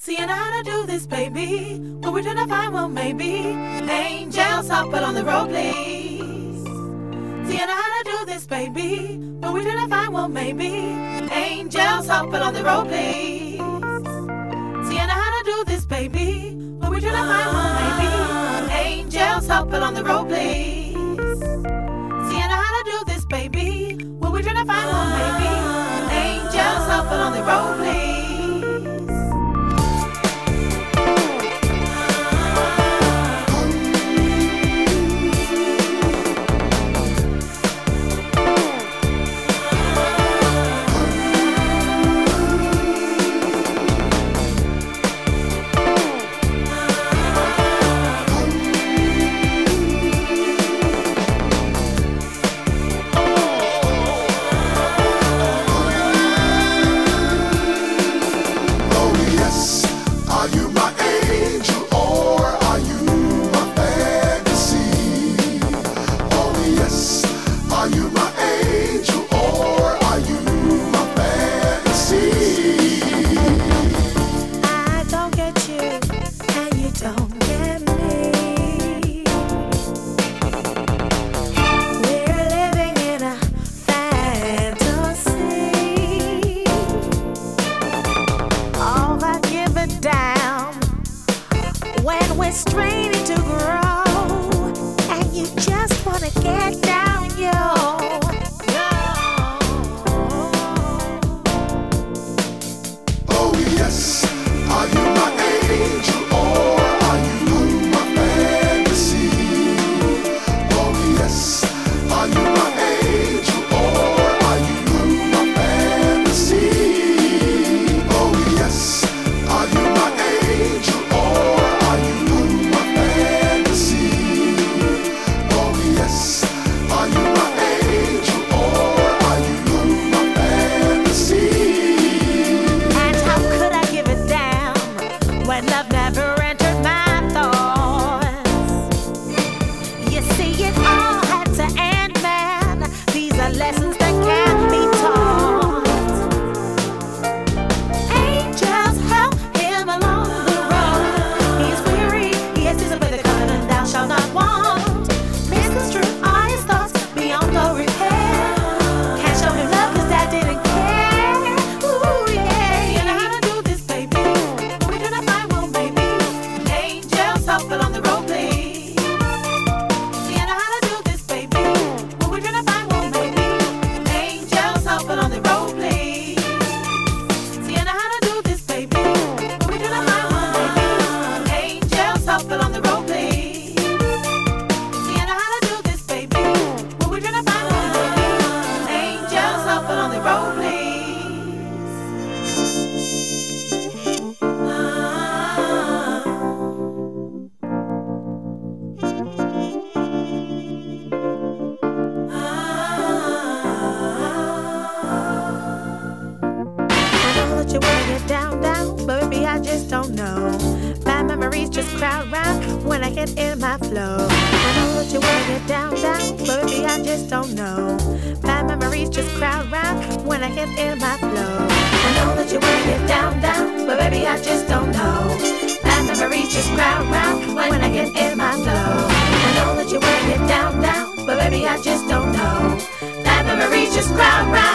Seeing how to do this, baby. What we're trying to find, well, maybe angels help it on the road, please. Seeing how to do this, baby. What we're trying to find, well, maybe angels help it on the road, please. Seeing how to do this, baby. What we're trying to find, well, maybe angels help it on the road, please. Seeing how to do this, baby. What we're trying to find, well, maybe angels help it on the road, please. When we're straining to grow, and you just wanna get down, yo. Oh yes, are you my angel or are you my fantasy? Oh yes, are you my angel or are you my fantasy? Oh yes, are you my angel or are you my fantasy? Oh yes, are you my angel or are you my fantasy? And how could I give it down when love never entered my thoughts? You see, it all had to end, man. These are lessons that can't be taught. Angels help him along the road. He is weary, he has disobeyed the covenant, thou shalt not want. Misconstrued are his thoughts beyond all repair. Can't show him love 'cause that didn't care. Ooh, yeah. Seeing how to do this, baby. What we're trying to find, well, maybe angels help it on the road, please. Seeing how to do this, baby. What we're trying to find, well, maybe angels help it on the road, please. Seeing how to do this, baby. What we're trying to find, well, maybe angels help it on the road, please. Seeing how to do this, baby. What we're trying to find, well, maybe angels help it on the road, please. I know that you wanna get down, but baby, I just don't know. My memories just crowd round when I get in my flow. I know that you wanna get down, but baby, I just don't know. My memories just crowd round when I get in my flow. I know that you wanna get down, but baby, I just don't know. My memories just crowd round when I get in my flow. I know that you wanna get down, but baby, I just don't know. My memories just crowd round.